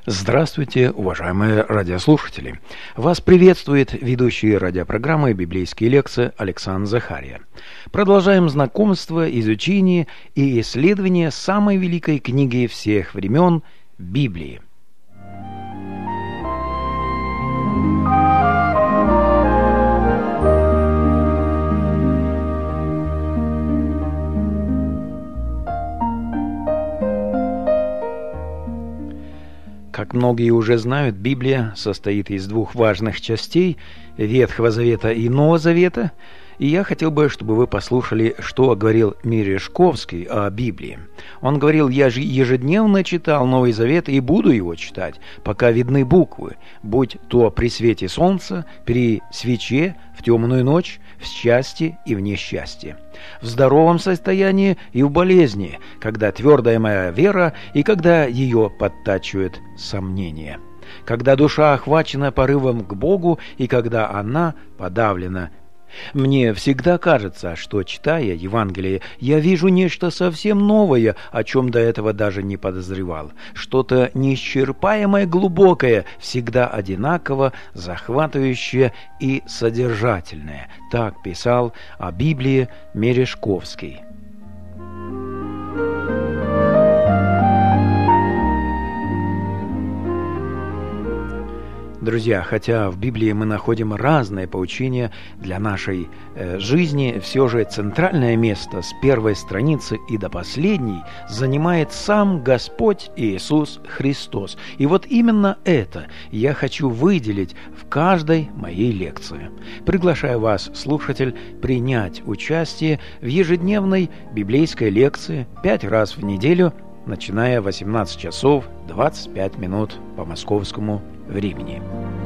Здравствуйте, уважаемые радиослушатели! Вас приветствует ведущий радиопрограммы «Библейские лекции» Александр Захария. Продолжаем знакомство, изучение и исследование самой великой книги всех времен – Библии. Как многие уже знают, Библия состоит из двух важных частей – Ветхого Завета и Нового Завета. И я хотел бы, чтобы вы послушали, что говорил Мережковский о Библии. Он говорил: «Я же ежедневно читал Новый Завет и буду его читать, пока видны буквы, будь то при свете солнца, при свече, в темную ночь, в счастье и в несчастье, в здоровом состоянии и в болезни, когда твердая моя вера и когда ее подтачивает сомнение, когда душа охвачена порывом к Богу и когда она подавлена». Мне всегда кажется, что, читая Евангелие, я вижу нечто совсем новое, о чем до этого даже не подозревал. Что-то неисчерпаемое, глубокое, всегда одинаково, захватывающее и содержательное. Так писал о Библии Мережковский. Друзья, хотя в Библии мы находим разные поучения для нашей жизни, все же центральное место с первой страницы и до последней занимает сам Господь Иисус Христос. И вот именно это я хочу выделить в каждой моей лекции. Приглашаю вас, слушатель, принять участие в ежедневной библейской лекции 5 раз в неделю, начиная в 18 часов 25 минут по московскому времени.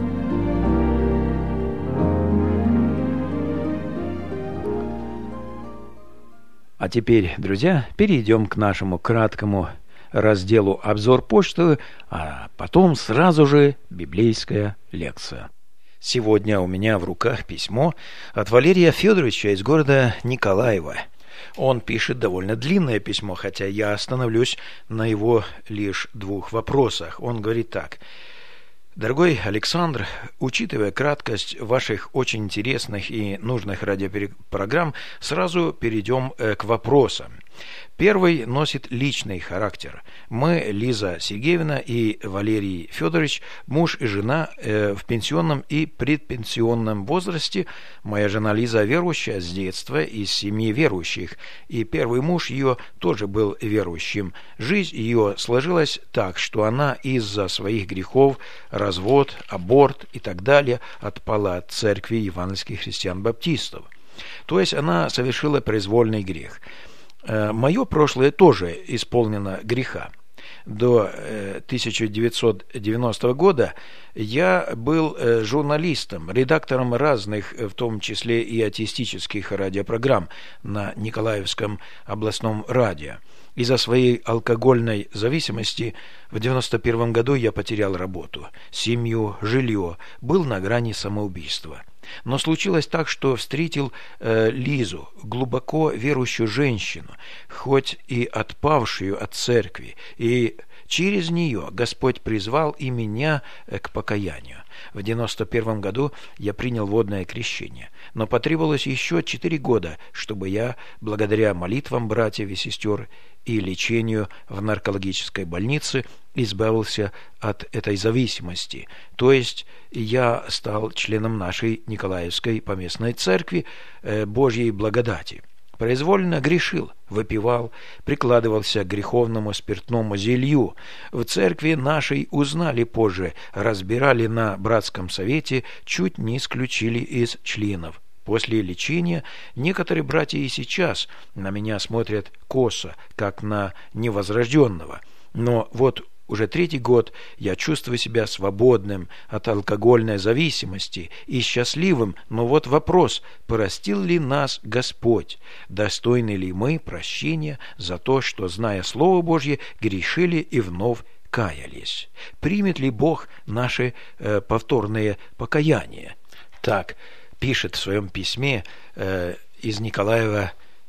А теперь, друзья, перейдем к нашему краткому разделу «Обзор почты», а потом сразу же библейская лекция. Сегодня у меня в руках письмо от Валерия Федоровича из города Николаева. Он пишет довольно длинное письмо, хотя я остановлюсь на его лишь 2 вопросах. Он говорит так: «Дорогой Александр, учитывая краткость ваших очень интересных и нужных радиопрограмм, сразу перейдем к вопросам. Первый носит личный характер. Мы, Лиза Сергеевна и Валерий Федорович, муж и жена в пенсионном и предпенсионном возрасте. Моя жена Лиза верующая с детства, из семьи верующих, и первый муж ее тоже был верующим. Жизнь ее сложилась так, что она из-за своих грехов, развод, аборт и так далее, отпала от церкви евангельских христиан-баптистов. То есть она совершила произвольный грех. Мое прошлое тоже исполнено греха. До 1990 года я был журналистом, редактором разных, в том числе и атеистических радиопрограмм на Николаевском областном радио. Из-за своей алкогольной зависимости в 1991 году я потерял работу, семью, жилье, был на грани самоубийства. Но случилось так, что встретил Лизу, глубоко верующую женщину, хоть и отпавшую от церкви, и через нее Господь призвал и меня к покаянию. В 1991 году я принял водное крещение, но потребовалось еще 4 года, чтобы я, благодаря молитвам братьев и сестер и лечению в наркологической больнице, избавился от этой зависимости. То есть я стал членом нашей Николаевской поместной церкви Божьей благодати. Произвольно грешил, выпивал, прикладывался к греховному спиртному зелью. В церкви нашей узнали позже, разбирали на братском совете, чуть не исключили из членов. После лечения некоторые братья и сейчас на меня смотрят косо, как на невозрожденного. Но вот уже 3-й год я чувствую себя свободным от алкогольной зависимости и счастливым, но вот вопрос: простил ли нас Господь? Достойны ли мы прощения за то, что, зная Слово Божье, грешили и вновь каялись? Примет ли Бог наши повторные покаяния?» Так пишет в своем письме из Николаева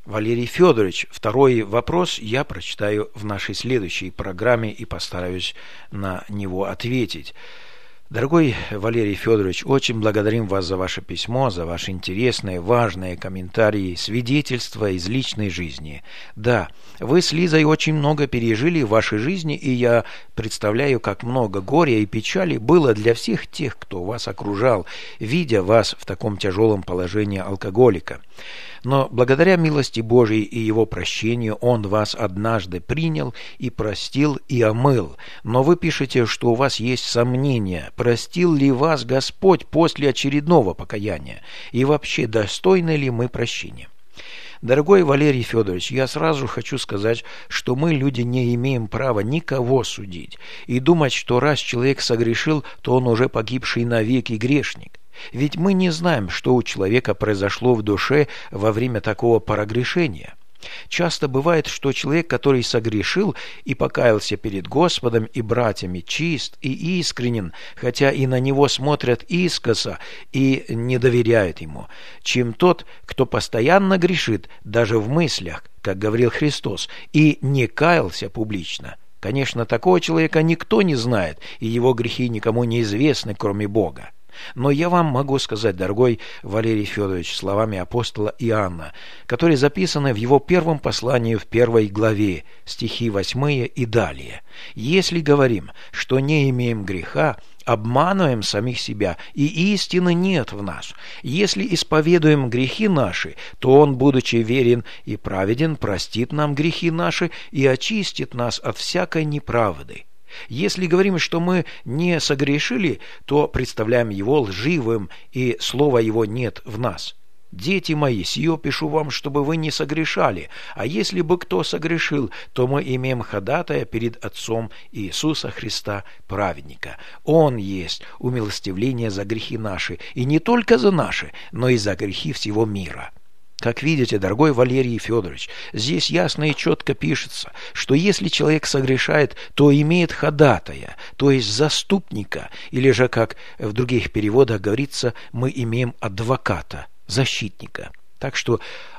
Валерий Федорович, второй вопрос я прочитаю в нашей следующей программе и постараюсь на него ответить. Дорогой Валерий Федорович, очень благодарим вас за ваше письмо, за ваши интересные, важные комментарии, свидетельства из личной жизни. Да, вы с Лизой очень много пережили в вашей жизни, и я представляю, как много горя и печали было для всех тех, кто вас окружал, видя вас в таком тяжелом положении алкоголика. Но благодаря милости Божией и Его прощению Он вас однажды принял и простил и омыл. Но вы пишете, что у вас есть сомнения, простил ли вас Господь после очередного покаяния, и вообще достойны ли мы прощения. Дорогой Валерий Федорович, я сразу хочу сказать, что мы, люди, не имеем права никого судить и думать, что раз человек согрешил, то он уже погибший навеки грешник. Ведь мы не знаем, что у человека произошло в душе во время такого прогрешения. Часто бывает, что человек, который согрешил и покаялся перед Господом и братьями, чист и искренен, хотя и на него смотрят искоса и не доверяют ему, чем тот, кто постоянно грешит, даже в мыслях, как говорил Христос, и не каялся публично. Конечно, такого человека никто не знает, и его грехи никому не известны, кроме Бога. Но я вам могу сказать, дорогой Валерий Федорович, словами апостола Иоанна, которые записаны в его первом послании в 1 главе, стихи 8 и далее. «Если говорим, что не имеем греха, обманываем самих себя, и истины нет в нас. Если исповедуем грехи наши, то Он, будучи верен и праведен, простит нам грехи наши и очистит нас от всякой неправды. Если говорим, что мы не согрешили, то представляем Его лживым, и слова Его нет в нас. Дети мои, сие пишу вам, чтобы вы не согрешали, а если бы кто согрешил, то мы имеем ходатая перед Отцом Иисуса Христа, праведника. Он есть умилостивление за грехи наши, и не только за наши, но и за грехи всего мира». Как видите, дорогой Валерий Федорович, здесь ясно и четко пишется, что если человек согрешает, то имеет ходатая, то есть заступника, или же, как в других переводах говорится, мы имеем адвоката, защитника. Так что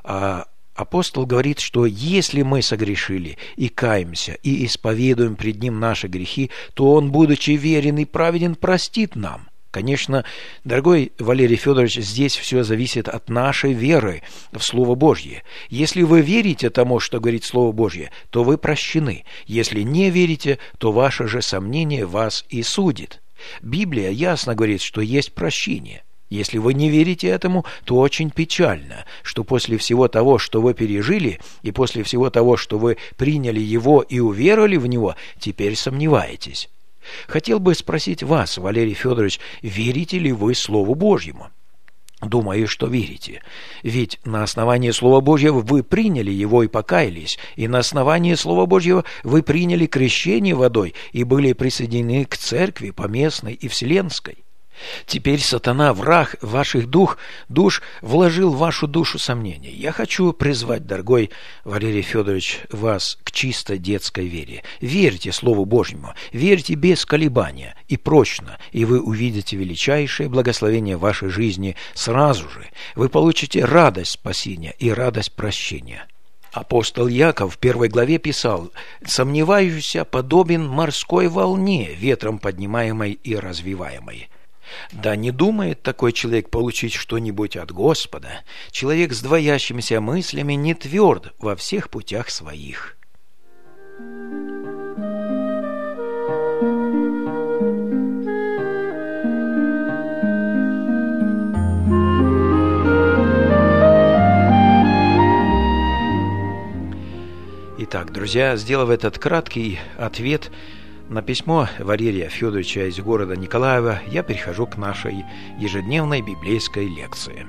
апостол говорит, что если мы согрешили и каемся, и исповедуем пред Ним наши грехи, то Он, будучи верен и праведен, простит нам. Конечно, дорогой Валерий Федорович, здесь все зависит от нашей веры в Слово Божье. Если вы верите тому, что говорит Слово Божье, то вы прощены. Если не верите, то ваше же сомнение вас и судит. Библия ясно говорит, что есть прощение. Если вы не верите этому, то очень печально, что после всего того, что вы пережили, и после всего того, что вы приняли Его и уверовали в Него, теперь сомневаетесь. Хотел бы спросить вас, Валерий Федорович, верите ли вы Слову Божьему? Думаю, что верите. Ведь на основании Слова Божьего вы приняли Его и покаялись, и на основании Слова Божьего вы приняли крещение водой и были присоединены к церкви поместной и вселенской. Теперь сатана, враг ваших душ, вложил в вашу душу сомнения. Я хочу призвать, дорогой Валерий Федорович, вас к чисто детской вере. Верьте Слову Божьему, верьте без колебания и прочно, и вы увидите величайшее благословение в вашей жизни сразу же. Вы получите радость спасения и радость прощения. Апостол Яков в 1 главе писал: «Сомневающийся подобен морской волне, ветром поднимаемой и развиваемой». Да не думает такой человек получить что-нибудь от Господа. Человек с двоящимися мыслями не тверд во всех путях своих. Итак, друзья, сделав этот краткий ответ на письмо Валерия Федоровича из города Николаева, я перехожу к нашей ежедневной библейской лекции.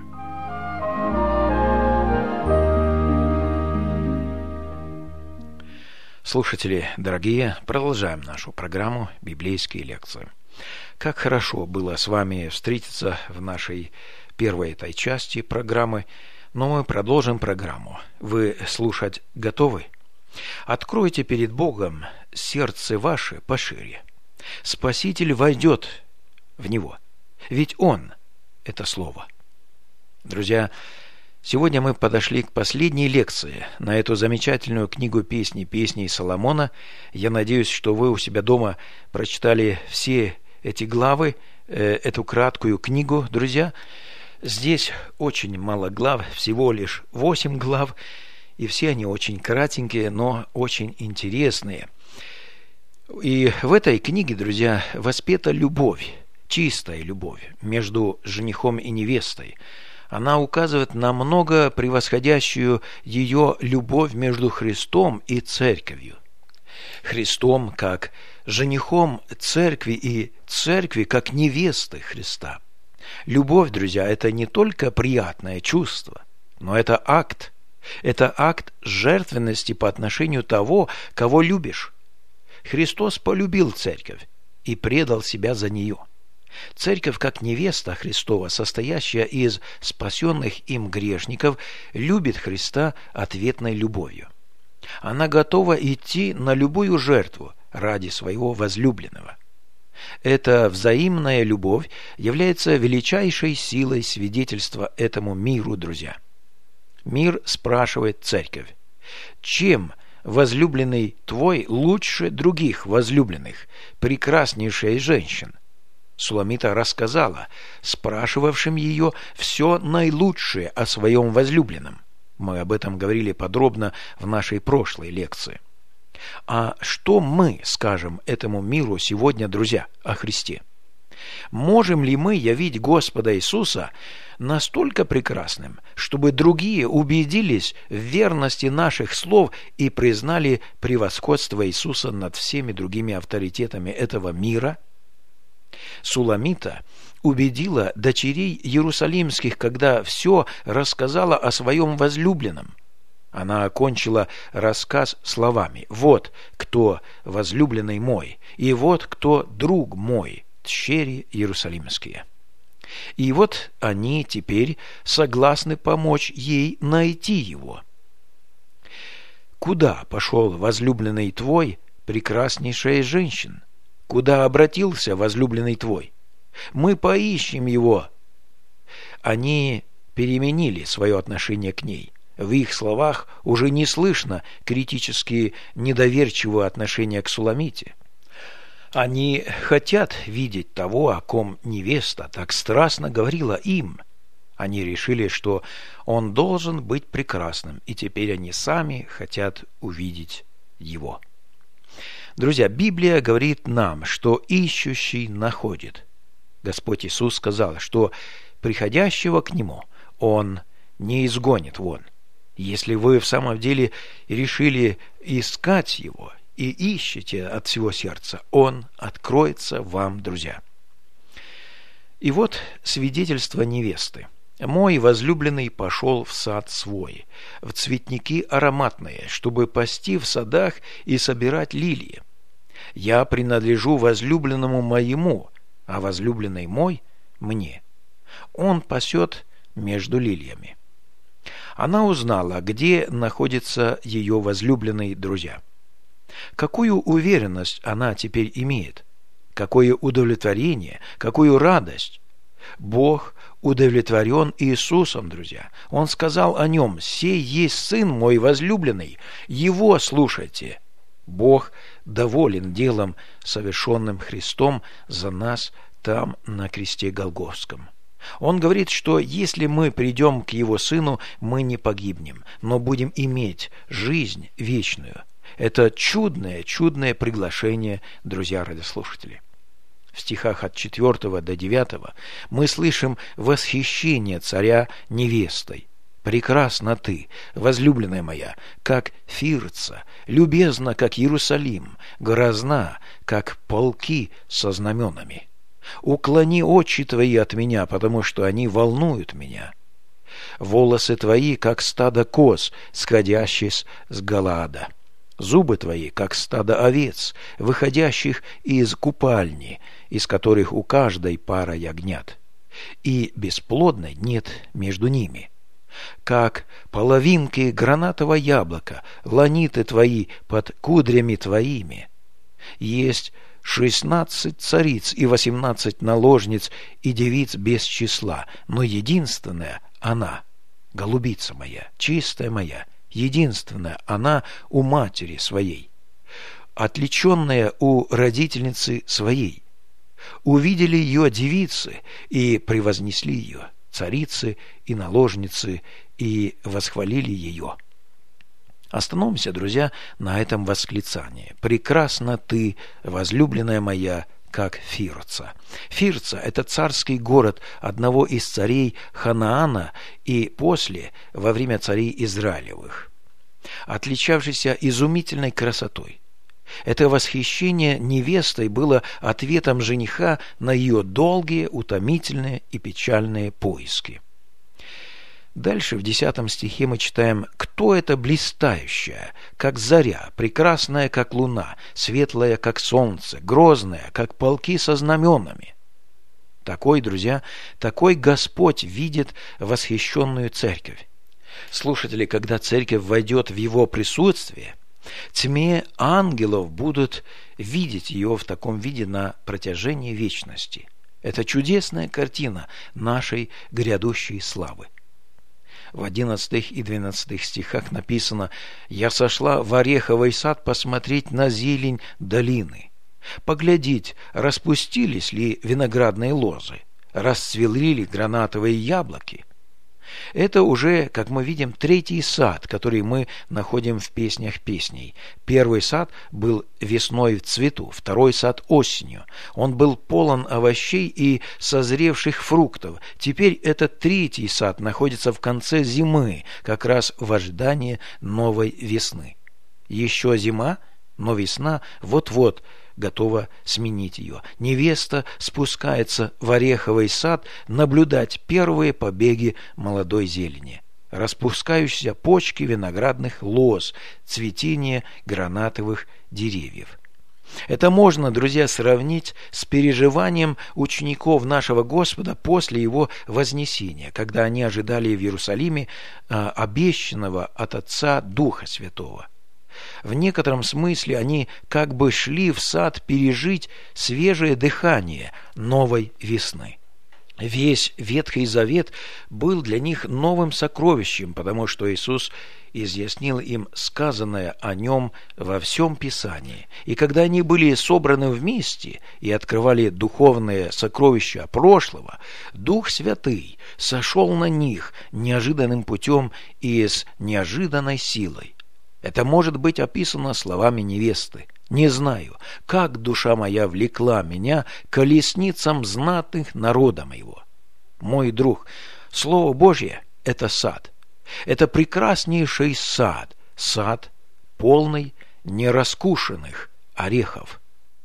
Слушатели дорогие, продолжаем нашу программу «Библейские лекции». Как хорошо было с вами встретиться в нашей первой этой части программы, но мы продолжим программу. Вы слушать готовы? Откройте перед Богом сердце ваше пошире. Спаситель войдет в него, ведь Он – это Слово. Друзья, Сегодня мы подошли к последней лекции на эту замечательную книгу песней Соломона. Я надеюсь, что вы у себя дома прочитали все эти главы, эту краткую книгу, друзья. Здесь очень мало глав, всего лишь 8 глав, и все они очень кратенькие, но очень интересные. И в этой книге, друзья, воспета любовь, чистая любовь между женихом и невестой. Она указывает на много превосходящую ее любовь между Христом и Церковью. Христом как женихом Церкви и Церкви как невесты Христа. Любовь, друзья, это не только приятное чувство, но это акт. Это акт жертвенности по отношению того, кого любишь. Христос полюбил Церковь и предал себя за нее. Церковь, как невеста Христова, состоящая из спасенных им грешников, любит Христа ответной любовью. Она готова идти на любую жертву ради своего возлюбленного. Эта взаимная любовь является величайшей силой свидетельства этому миру, друзья. Мир спрашивает Церковь: чем возлюбленный твой лучше других возлюбленных, прекраснейшая из женщин? Суламита рассказала спрашивавшим ее все наилучшее о своем возлюбленном. Мы об этом говорили подробно в нашей прошлой лекции. А что мы скажем этому миру сегодня, друзья, о Христе? Можем ли мы явить Господа Иисуса настолько прекрасным, чтобы другие убедились в верности наших слов и признали превосходство Иисуса над всеми другими авторитетами этого мира? Суламита убедила дочерей Иерусалимских, когда все рассказала о своем возлюбленном. Она окончила рассказ словами: «Вот кто возлюбленный мой, и вот кто друг мой, тщери Иерусалимские». И вот они теперь согласны помочь ей найти его. Куда пошел возлюбленный твой, прекраснейшая из женщин? Куда обратился возлюбленный твой? Мы поищем его. Они переменили свое отношение к ней. В их словах уже не слышно критически недоверчивого отношения к Суламите. Они хотят видеть того, о ком невеста так страстно говорила им. Они решили, что он должен быть прекрасным, и теперь они сами хотят увидеть его. Друзья, Библия говорит нам, что ищущий находит. Господь Иисус сказал, что приходящего к Нему Он не изгонит вон. Если вы в самом деле решили искать Его и ищете от всего сердца, Он откроется вам, друзья. И вот свидетельство невесты. «Мой возлюбленный пошел в сад свой, в цветники ароматные, чтобы пасти в садах и собирать лилии. Я принадлежу возлюбленному моему, а возлюбленный мой мне. Он пасет между лилиями». Она узнала, где находится ее возлюбленный, друзья. Какую уверенность она теперь имеет? Какое удовлетворение, какую радость! Бог удовлетворен Иисусом, друзья. Он сказал о нем: «Сей есть Сын мой возлюбленный, Его слушайте». Бог доволен делом, совершенным Христом за нас там, на кресте Голгофском. Он говорит, что если мы придем к Его Сыну, мы не погибнем, но будем иметь жизнь вечную. Это чудное приглашение, друзья радиослушатели. В стихах от 4 до 9 мы слышим восхищение царя невестой. «Прекрасна ты, возлюбленная моя, как Фирца, любезна, как Иерусалим, грозна, как полки со знаменами. Уклони очи твои от меня, потому что они волнуют меня. Волосы твои, как стадо коз, сходящих с Галаада. Зубы твои, как стадо овец, выходящих из купальни, из которых у каждой пара ягнят, и бесплодной нет между ними. Как половинки гранатового яблока, ланиты твои под кудрями твоими. Есть 16 цариц и 18 наложниц и девиц без числа, но единственная она голубица моя, чистая моя, единственная она у матери своей, отличенная у родительницы своей. Увидели ее девицы и превознесли ее, царицы и наложницы, и восхвалили ее». Остановимся, друзья, на этом восклицании. «Прекрасна ты, возлюбленная моя, как Фирца». Фирца – это царский город одного из царей Ханаана и после, во время царей Израилевых, отличавшийся изумительной красотой. Это восхищение невестой было ответом жениха на ее долгие, утомительные и печальные поиски. Дальше в 10 стихе мы читаем: «Кто это блистающая, как заря, прекрасная, как луна, светлая, как солнце, грозная, как полки со знаменами?» Такой, друзья, такой Господь видит восхищенную церковь. Слушатели, когда церковь войдет в его присутствие, тьме ангелов будут видеть ее в таком виде на протяжении вечности. Это чудесная картина нашей грядущей славы. В 11 и 12 стихах написано: «Я сошла в ореховый сад посмотреть на зелень долины, поглядеть, распустились ли виноградные лозы, расцвели ли гранатовые яблоки». Это уже, как мы видим, 3-й сад, который мы находим в песнях песней. 1-й сад был весной в цвету, 2-й сад осенью. Он был полон овощей и созревших фруктов. Теперь этот 3-й сад находится в конце зимы, как раз в ожидании новой весны. Еще зима, но весна вот-вот готова сменить ее. Невеста спускается в ореховый сад наблюдать первые побеги молодой зелени, распускающиеся почки виноградных лоз, цветение гранатовых деревьев. Это можно, друзья, сравнить с переживанием учеников нашего Господа после Его вознесения, когда они ожидали в Иерусалиме обещанного от Отца Духа Святого. В некотором смысле они как бы шли в сад пережить свежее дыхание новой весны. Весь Ветхий Завет был для них новым сокровищем, потому что Иисус изъяснил им сказанное о нем во всем Писании. И когда они были собраны вместе и открывали духовные сокровища прошлого, Дух Святый сошел на них неожиданным путем и с неожиданной силой. Это может быть описано словами невесты: «Не знаю, как душа моя влекла меня к колесницам знатных народа моего». Мой друг, Слово Божье – это сад. Это прекраснейший сад, сад полный нераскушенных орехов.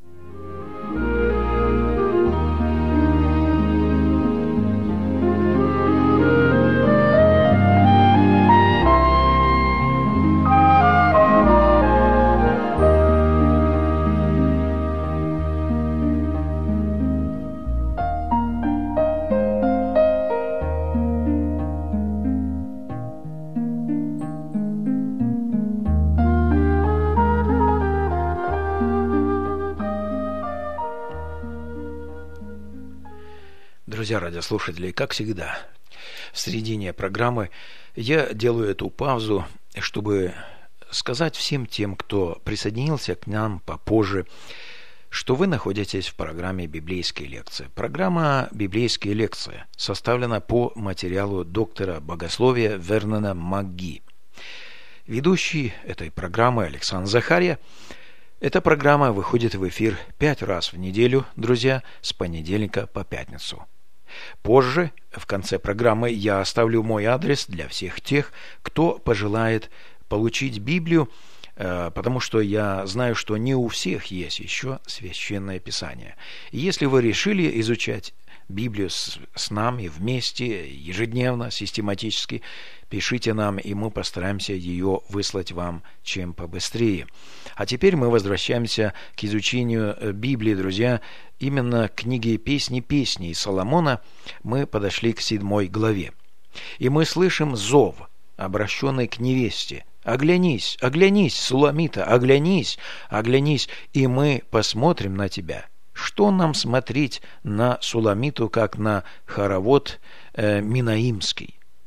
Друзья радиослушатели, как всегда, в середине программы я делаю эту паузу, чтобы сказать всем тем, кто присоединился к нам попозже, что вы находитесь в программе «Библейские лекции». Программа «Библейские лекции» составлена по материалу доктора богословия Вернона Магги. Ведущий этой программы Александр Захарья. Эта программа выходит в эфир 5 раз в неделю, друзья, с понедельника по пятницу. Позже, в конце программы, я оставлю мой адрес для всех тех, кто пожелает получить Библию, потому что я знаю, что не у всех есть еще Священное Писание. И если вы решили изучать Библию с нами вместе, ежедневно, систематически, пишите нам, и мы постараемся ее выслать вам чем побыстрее. А теперь мы возвращаемся к изучению Библии, друзья. Именно к книге «Песни Соломона» мы подошли к 7 главе. И мы слышим зов, обращенный к невесте: «Оглянись, оглянись, Суламита, оглянись, оглянись, и мы посмотрим на тебя». Что нам смотреть на Суламиту, как на хоровод минаимский?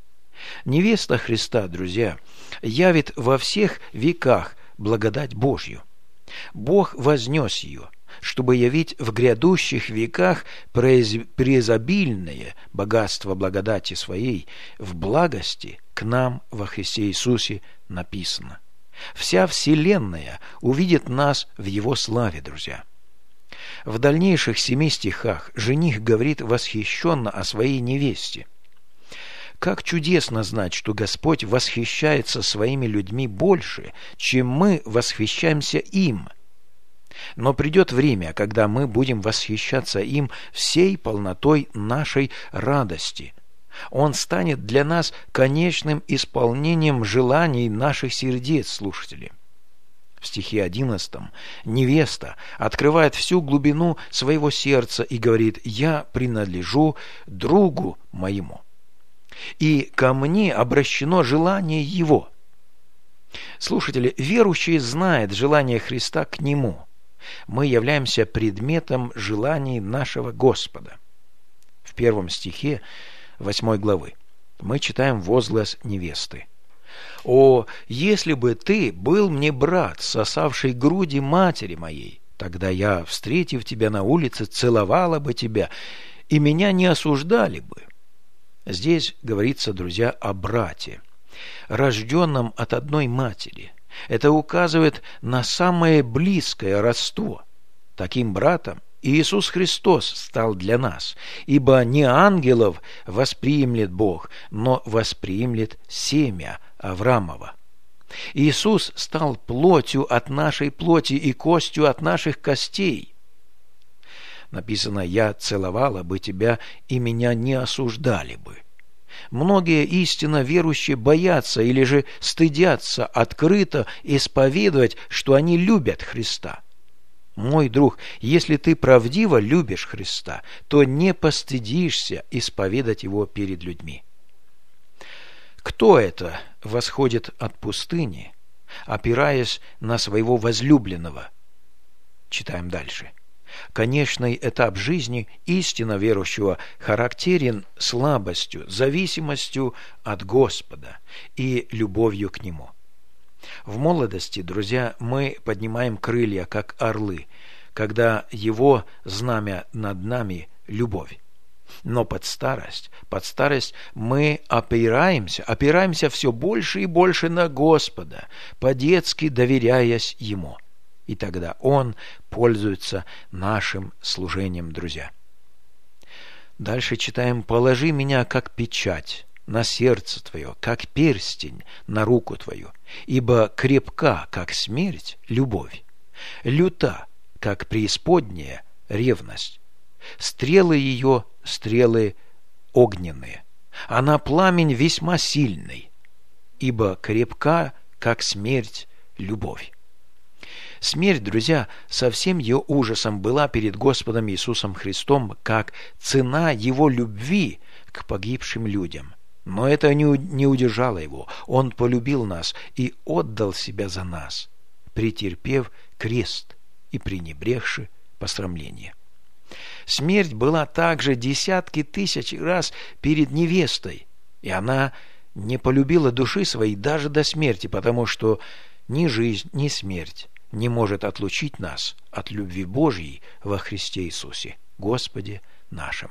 Невеста Христа, друзья, явит во всех веках благодать Божью. Бог вознес ее, чтобы явить в грядущих веках преизобильное богатство благодати Своей в благости к нам во Христе Иисусе написано. Вся вселенная увидит нас в Его славе, друзья. В дальнейших 7 стихах жених говорит восхищенно о своей невесте. Как чудесно знать, что Господь восхищается своими людьми больше, чем мы восхищаемся им. Но придет время, когда мы будем восхищаться им всей полнотой нашей радости. Он станет для нас конечным исполнением желаний наших сердец, слушатели. В стихе 11 невеста открывает всю глубину своего сердца и говорит: «Я принадлежу другу моему, и ко мне обращено желание его». Слушатели, верующий знает желание Христа к нему. Мы являемся предметом желаний нашего Господа. В 1 стихе 8 главы мы читаем возглас невесты: «О, если бы ты был мне брат, сосавший груди матери моей, тогда я, встретив тебя на улице, целовала бы тебя, и меня не осуждали бы». Здесь говорится, друзья, о брате, рожденном от одной матери. Это указывает на самое близкое родство. Таким братом Иисус Христос стал для нас, ибо не ангелов восприемлет Бог, но восприемлет семя Авраамова. Иисус стал плотью от нашей плоти и костью от наших костей. Написано: «Я целовала бы тебя, и меня не осуждали бы». Многие истинно верующие боятся или же стыдятся открыто исповедовать, что они любят Христа. Мой друг, если ты правдиво любишь Христа, то не постыдишься исповедать Его перед людьми. Кто это восходит от пустыни, опираясь на своего возлюбленного? Читаем дальше. Конечный этап жизни истинно верующего характерен слабостью, зависимостью от Господа и любовью к Нему. В молодости, друзья, мы поднимаем крылья, как орлы, когда Его знамя над нами – любовь. Но под старость мы опираемся все больше и больше на Господа, по-детски доверяясь Ему. И тогда Он пользуется нашим служением, друзья. Дальше читаем: «Положи меня, как печать, на сердце твое, как перстень на руку твою, ибо крепка, как смерть, любовь, люта, как преисподняя, ревность. Стрелы ее — стрелы огненные, она пламень весьма сильный, ибо крепка, как смерть, любовь». Смерть, друзья, со всем ее ужасом была перед Господом Иисусом Христом как цена Его любви к погибшим людям. Но это не удержало Его. Он полюбил нас и отдал себя за нас, претерпев крест и пренебрегши посрамление. Смерть была также десятки тысяч раз перед невестой, и она не полюбила души своей даже до смерти, потому что ни жизнь, ни смерть не может отлучить нас от любви Божьей во Христе Иисусе, Господе нашим.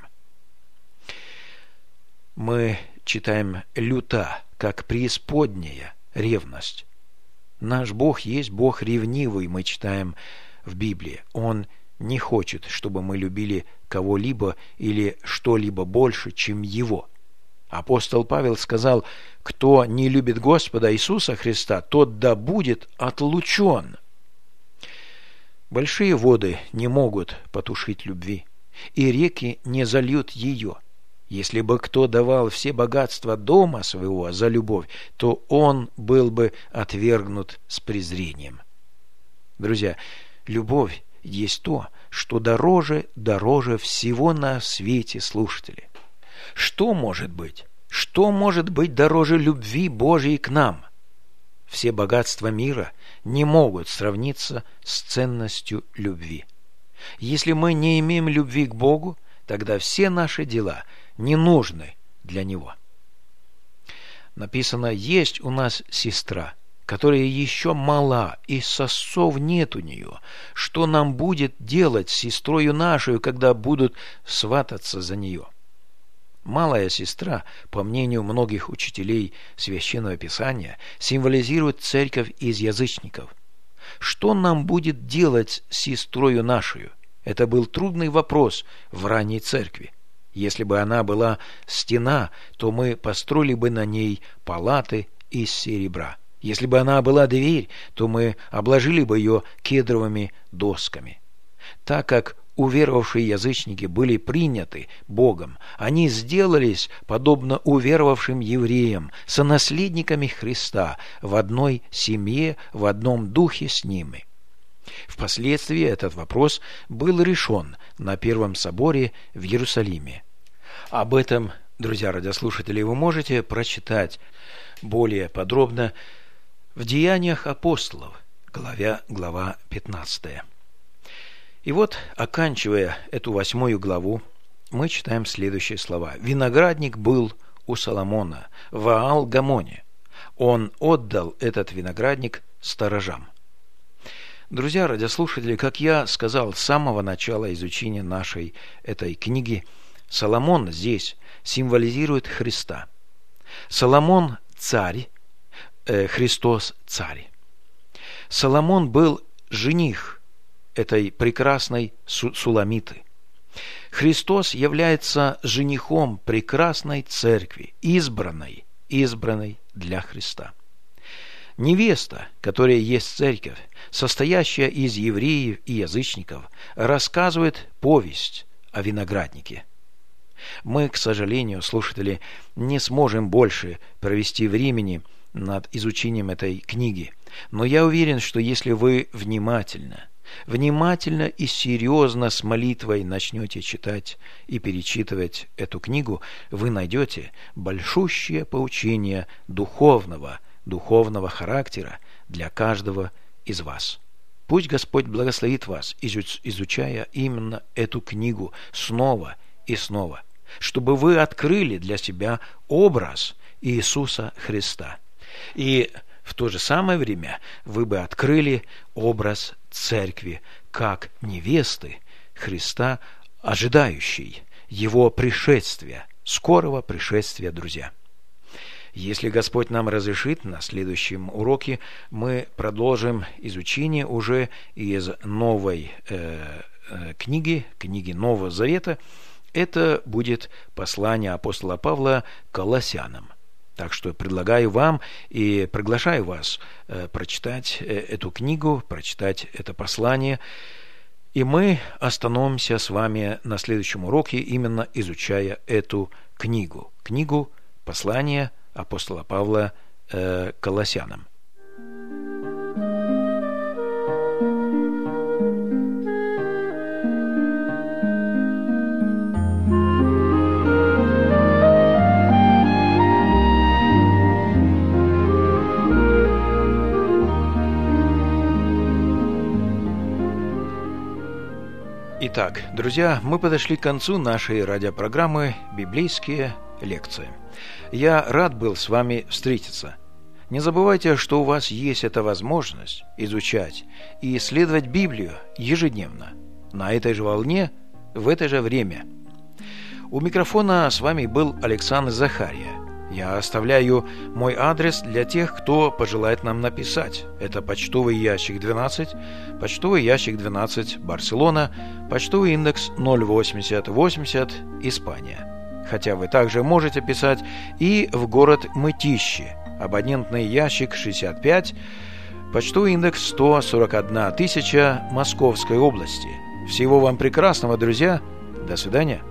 Мы читаем: «люта, как преисподняя, ревность». Наш Бог есть Бог ревнивый, мы читаем в Библии. Он не хочет, чтобы мы любили кого-либо или что-либо больше, чем Его. Апостол Павел сказал: «Кто не любит Господа Иисуса Христа, тот да будет отлучен». Большие воды не могут потушить любви, и реки не зальют ее. Если бы кто давал все богатства дома своего за любовь, то он был бы отвергнут с презрением. Друзья, любовь есть то, что дороже всего на свете, слушатели. Что может быть? Что может быть дороже любви Божьей к нам? Все богатства мира не могут сравниться с ценностью любви. Если мы не имеем любви к Богу, тогда все наши дела не нужны для Него. написано: «Есть у нас сестра, которая еще мала, и сосцов нет у нее. Что нам будет делать с сестрою нашей, когда будут свататься за нее?» Малая сестра, по мнению многих учителей Священного Писания, символизирует церковь из язычников. Что нам будет делать с сестрою нашей? Это был трудный вопрос в ранней церкви. Если бы она была стена, то мы построили бы на ней палаты из серебра. Если бы она была дверь, то мы обложили бы ее кедровыми досками. Так как уверовавшие язычники были приняты Богом, они сделались, подобно уверовавшим евреям, сонаследниками Христа в одной семье, в одном духе с ними. Впоследствии этот вопрос был решен на Первом соборе в Иерусалиме. Об этом, друзья радиослушатели, вы можете прочитать более подробно в Деяниях апостолов, глава 15. И вот, оканчивая эту 8 главу, мы читаем следующие слова. «Виноградник был у Соломона в Аал-Гамоне. Он отдал этот виноградник сторожам». Друзья радиослушатели, как я сказал с самого начала изучения нашей этой книги, Соломон здесь символизирует Христа. Соломон – царь, Христос – царь. Соломон был жених этой прекрасной Суламиты. Христос является женихом прекрасной церкви, избранной для Христа. Невеста, которая есть церковь, состоящая из евреев и язычников, рассказывает повесть о винограднике. Мы, к сожалению, слушатели, не сможем больше провести времени над изучением этой книги, но я уверен, что если вы внимательно и серьезно с молитвой начнете читать и перечитывать эту книгу, вы найдете большущее поучение духовного характера для каждого из вас. Пусть Господь благословит вас, изучая именно эту книгу снова и снова, чтобы вы открыли для себя образ Иисуса Христа. И в то же самое время вы бы открыли образ церкви как невесты Христа, ожидающей Его пришествия, скорого пришествия, друзья. Если Господь нам разрешит, на следующем уроке мы продолжим изучение уже из новой книги Нового Завета. Это будет послание апостола Павла к Колоссянам. Так что предлагаю вам и приглашаю вас прочитать эту книгу, прочитать это послание. И мы остановимся с вами на следующем уроке, именно изучая эту книгу. Книгу послания апостола Павла к Колоссянам. Итак, друзья, мы подошли к концу нашей радиопрограммы «Библейские лекции». Я рад был с вами встретиться. Не забывайте, что у вас есть эта возможность изучать и исследовать Библию ежедневно, на этой же волне, в это же время. У микрофона с вами был Александр Захария. Я оставляю мой адрес для тех, кто пожелает нам написать. Это почтовый ящик 12, Барселона, почтовый индекс 08080, Испания. Хотя вы также можете писать и в город Мытищи, абонентный ящик 65, почтовый индекс 141 000, Московской области. Всего вам прекрасного, друзья. До свидания.